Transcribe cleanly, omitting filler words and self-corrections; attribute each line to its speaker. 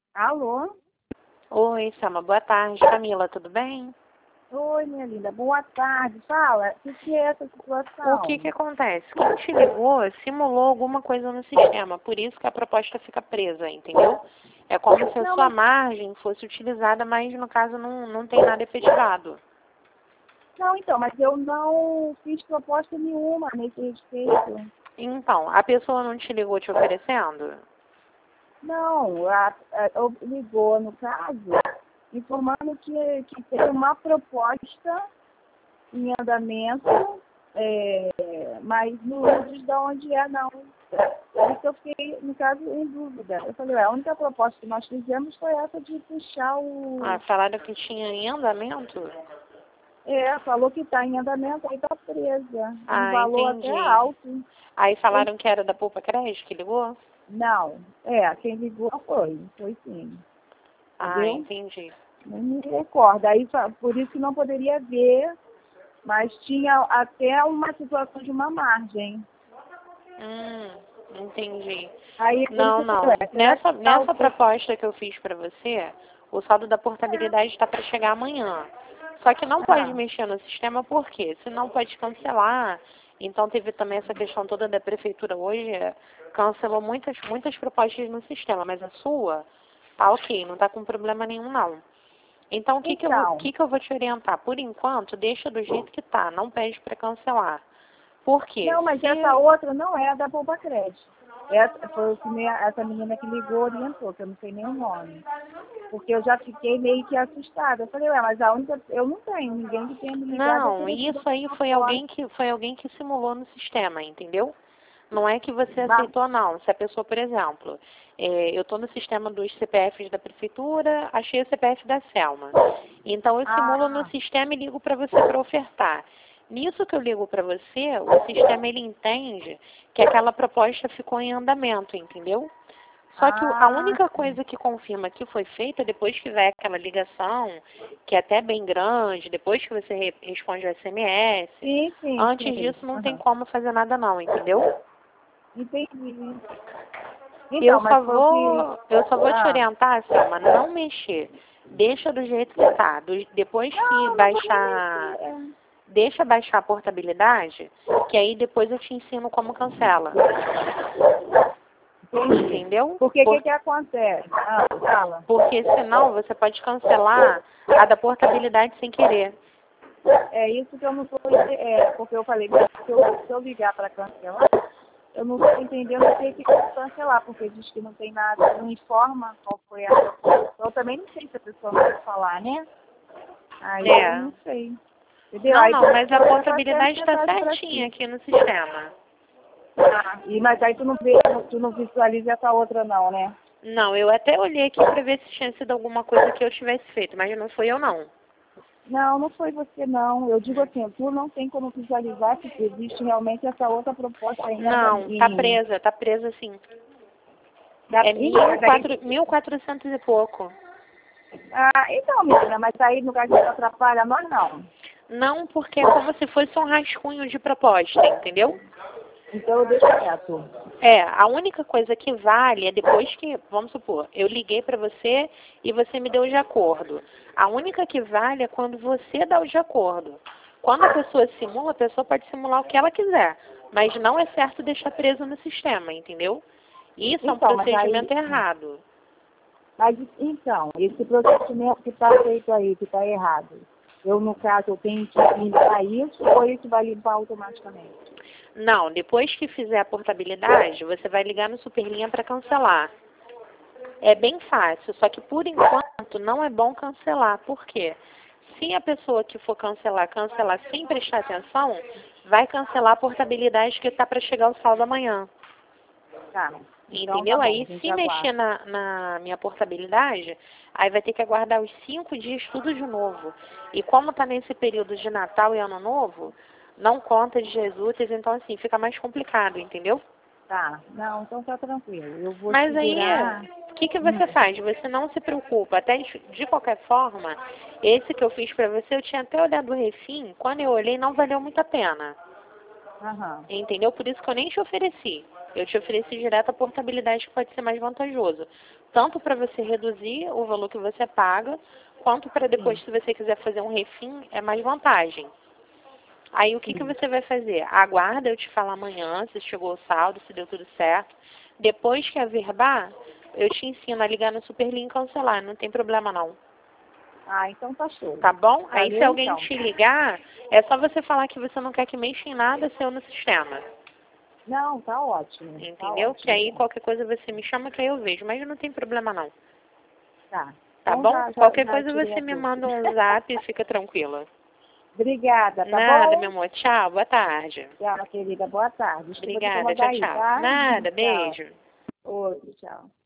Speaker 1: Alô?
Speaker 2: Oi, Selma, boa tarde. Camila, tudo bem?
Speaker 1: Oi, minha linda. Boa tarde. Fala, o que é essa
Speaker 2: O que
Speaker 1: situação?
Speaker 2: que acontece? Quem te ligou simulou alguma coisa no sistema, por isso que a proposta fica presa, entendeu? É como se a
Speaker 1: Não,
Speaker 2: sua
Speaker 1: mas
Speaker 2: margem fosse utilizada, mas no caso não tem nada efetivado.
Speaker 1: não, então, mas eu não fiz proposta nenhuma nesse respeito.
Speaker 2: Então, a pessoa não te ligou te oferecendo?
Speaker 1: Não, ligou, no caso, informando que tem uma proposta em andamento, mas não diz de onde é, não. Por isso eu fiquei, no caso, em dúvida. Eu falei, a única proposta que nós fizemos foi essa de puxar
Speaker 2: Ah,
Speaker 1: o.
Speaker 2: falaram que tinha em andamento?
Speaker 1: Falou que está em andamento, aí está presa. Um
Speaker 2: Ah,
Speaker 1: valor até
Speaker 2: entendi.
Speaker 1: alto.
Speaker 2: Aí
Speaker 1: Eu-
Speaker 2: falaram que era da Poupa Crédito que ligou?
Speaker 1: não, quem ligou foi sim.
Speaker 2: Ah,
Speaker 1: Entendeu?
Speaker 2: entendi.
Speaker 1: Não me recordo. Aí, por isso que não poderia ver, mas tinha até uma situação de uma margem.
Speaker 2: Entendi.
Speaker 1: Aí, por isso
Speaker 2: Não,
Speaker 1: que eu falei,
Speaker 2: não.
Speaker 1: será que está o
Speaker 2: Nessa proposta que eu fiz para você, o saldo da portabilidade está para chegar amanhã. Só que não pode
Speaker 1: Ah,
Speaker 2: mexer no sistema, por quê? Senão pode cancelar. Então teve também essa questão toda da prefeitura hoje, cancelou muitas propostas no sistema, mas a sua tá ok, não tá com problema nenhum não. Então o
Speaker 1: então,
Speaker 2: que que eu vou te orientar? Por enquanto, deixa do jeito que tá, não pede para cancelar. Por quê?
Speaker 1: não, mas essa
Speaker 2: Se
Speaker 1: outra não é da Poupa Crédito. Essa, foi o que essa menina que ligou orientou, que eu não sei nem o nome. Porque eu já fiquei meio que assustada. Eu falei, mas a única. Eu não tenho ninguém que tenha me ligado
Speaker 2: Não,
Speaker 1: oferecido
Speaker 2: isso aí
Speaker 1: uma proposta.
Speaker 2: foi alguém que simulou no sistema, entendeu? Não é que você
Speaker 1: Mas,
Speaker 2: aceitou, não. Se a pessoa, por exemplo, eu estou no sistema dos CPFs da prefeitura, achei o CPF da Selma. Então eu simulo no
Speaker 1: ah,
Speaker 2: sistema e ligo para você para ofertar. Nisso que eu ligo para você, o sistema ele entende que aquela proposta ficou em andamento, entendeu? Só que a única
Speaker 1: sim.
Speaker 2: coisa que confirma que foi feita depois que vai aquela ligação, que é até bem grande, depois que você responde o SMS,
Speaker 1: Sim, sim,
Speaker 2: antes
Speaker 1: sim.
Speaker 2: disso não tem
Speaker 1: Aham.
Speaker 2: como fazer nada não, entendeu?
Speaker 1: Entendi. Então, mas foi o que.
Speaker 2: Eu só vou te
Speaker 1: Ah,
Speaker 2: orientar, Selma, não mexer. Deixa do jeito que tá. Depois que
Speaker 1: não, não vou nem
Speaker 2: baixar,
Speaker 1: mexer.
Speaker 2: deixa baixar a portabilidade, que aí depois eu te ensino como cancela.
Speaker 1: Entendi.
Speaker 2: Entendeu?
Speaker 1: Porque o que acontece? Fala.
Speaker 2: Porque senão você pode cancelar a da portabilidade sem querer.
Speaker 1: É isso que eu não estou. Porque eu falei, se eu ligar para cancelar, eu não estou entendendo o que cancelar, porque diz que não tem nada, não informa qual foi a proposta. Eu também não sei se a pessoa vai falar, né? Aí eu
Speaker 2: É.
Speaker 1: não sei. Entendeu?
Speaker 2: Não,
Speaker 1: Aí
Speaker 2: não,
Speaker 1: por isso
Speaker 2: mas
Speaker 1: que
Speaker 2: a
Speaker 1: eu até passei a
Speaker 2: portabilidade está
Speaker 1: mensagem para
Speaker 2: certinha
Speaker 1: ti.
Speaker 2: aqui no sistema.
Speaker 1: Mas aí tu não visualiza essa outra não, né?
Speaker 2: Não, eu até olhei aqui para ver se tinha sido alguma coisa que eu tivesse feito, mas não foi eu não.
Speaker 1: Não, não foi você não. Eu digo assim, tu não tem como visualizar que existe realmente essa outra proposta ainda
Speaker 2: Não, tá presa sim. É
Speaker 1: mas aí,
Speaker 2: 1.400 e pouco.
Speaker 1: então, menina, mas aí no caso isso atrapalha nós não.
Speaker 2: Não, porque é como se fosse um rascunho de proposta, entendeu?
Speaker 1: Então eu deixo quieto.
Speaker 2: É, a única coisa que vale é depois que, vamos supor, eu liguei para você e você me deu o de acordo. A única que vale é quando você dá o de acordo. Quando a pessoa simula, a pessoa pode simular o que ela quiser, mas não é certo deixar preso no sistema, entendeu? Isso é um
Speaker 1: Então,
Speaker 2: procedimento errado.
Speaker 1: então, esse procedimento que está feito aí, que está errado, eu no caso eu tenho que limpar isso ou isso vai limpar automaticamente?
Speaker 2: Não, depois que fizer a portabilidade, você vai ligar no Superlinha para cancelar. É bem fácil, só que por enquanto não é bom cancelar. Por quê? Se a pessoa que for cancelar sem prestar atenção, vai cancelar a portabilidade que está para chegar o saldo amanhã.
Speaker 1: Tá. Então tá
Speaker 2: Entendeu?
Speaker 1: bom, a
Speaker 2: Aí,
Speaker 1: gente
Speaker 2: se mexer
Speaker 1: aguarda.
Speaker 2: na minha portabilidade, aí vai ter que aguardar os 5 dias tudo de novo. E como está nesse período de Natal e Ano Novo, não conta de Jesus, então assim, fica mais complicado, entendeu?
Speaker 1: Tá. Não, então tá tranquilo. Eu vou
Speaker 2: Mas aí,
Speaker 1: segurar.
Speaker 2: o que que você faz? Você não se preocupa. Até de qualquer forma, esse que eu fiz para você, eu tinha até olhado o refim, quando eu olhei, não valeu muito a pena.
Speaker 1: Aham.
Speaker 2: Entendeu? Por isso que eu nem te ofereci. Eu te ofereci direto a portabilidade que pode ser mais vantajoso. tanto para você reduzir o valor que você paga, quanto para depois, se você quiser fazer um refim, é mais vantagem. Aí o que você vai fazer? Aguarda eu te falar amanhã se chegou o saldo, se deu tudo certo. Depois que averbar, eu te ensino a ligar no Superlinha e cancelar, não tem problema não.
Speaker 1: Ah, então tá show.
Speaker 2: Tá bom? Aí se
Speaker 1: Valeu,
Speaker 2: alguém
Speaker 1: então.
Speaker 2: te ligar, é só você falar que você não quer que mexa em nada seu no sistema.
Speaker 1: Não, tá ótimo.
Speaker 2: Entendeu?
Speaker 1: Tá ótimo.
Speaker 2: Que aí qualquer coisa você me chama que aí eu vejo. Mas não tem problema não.
Speaker 1: Tá.
Speaker 2: Tá
Speaker 1: Então,
Speaker 2: bom? Qualquer
Speaker 1: já
Speaker 2: coisa
Speaker 1: tirei
Speaker 2: você
Speaker 1: a
Speaker 2: me
Speaker 1: dúvida.
Speaker 2: manda um zap e fica tranquila.
Speaker 1: Obrigada, tá
Speaker 2: Nada,
Speaker 1: bom?
Speaker 2: meu amor. Tchau, boa tarde.
Speaker 1: Tchau, querida. Boa tarde. Desculpa te
Speaker 2: Obrigada,
Speaker 1: incomodar
Speaker 2: tchau,
Speaker 1: aí,
Speaker 2: tchau.
Speaker 1: tá?
Speaker 2: Nada,
Speaker 1: Tchau.
Speaker 2: beijo.
Speaker 1: Outro, tchau.